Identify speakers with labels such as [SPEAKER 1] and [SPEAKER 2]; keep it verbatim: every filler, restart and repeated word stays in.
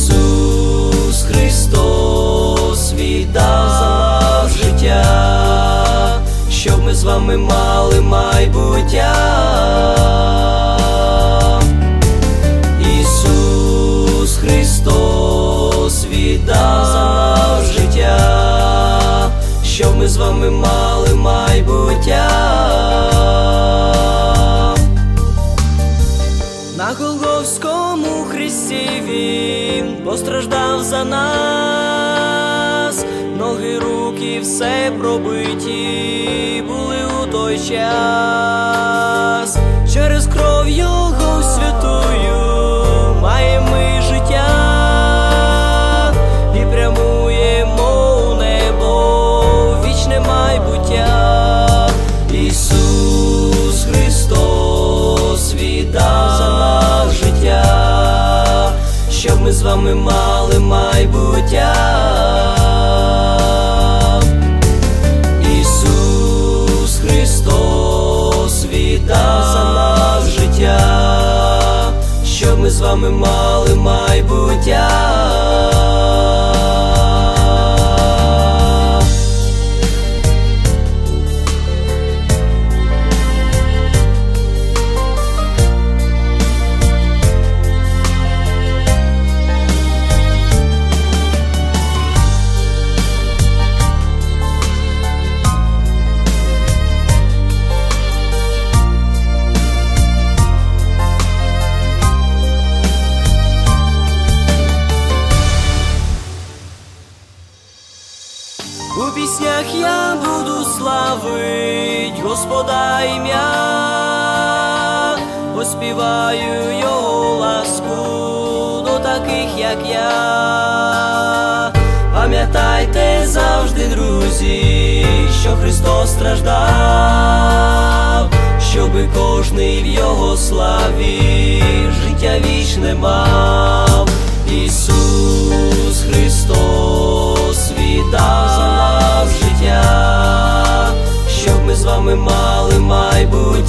[SPEAKER 1] Ісус Христос віддав за нас життя, щоб ми з вами мали майбуття. Ісус Христос віддав за нас життя, щоб ми з вами мали майбуття. На Голгофському хресті Він постраждав за нас, ноги, руки, все пробиті були у той час. Через кров Його святую маємо ми життя і прямуємо у небо, в вічне майбуття. Ісус Христос віддав за нас життя, щоб ми з вами мали майбуття. Ісус Христос віддав за нас життя, щоб ми з вами мали майбуття. У піснях я буду славить Господа ім'я, оспіваю Його ласку до таких, як я. Пам'ятайте завжди, друзі, що Христос страждав, щоби кожний в Його славі життя вічне мав. Ісус Христос віддав за нас життя, щоб ми з вами мали майбуття.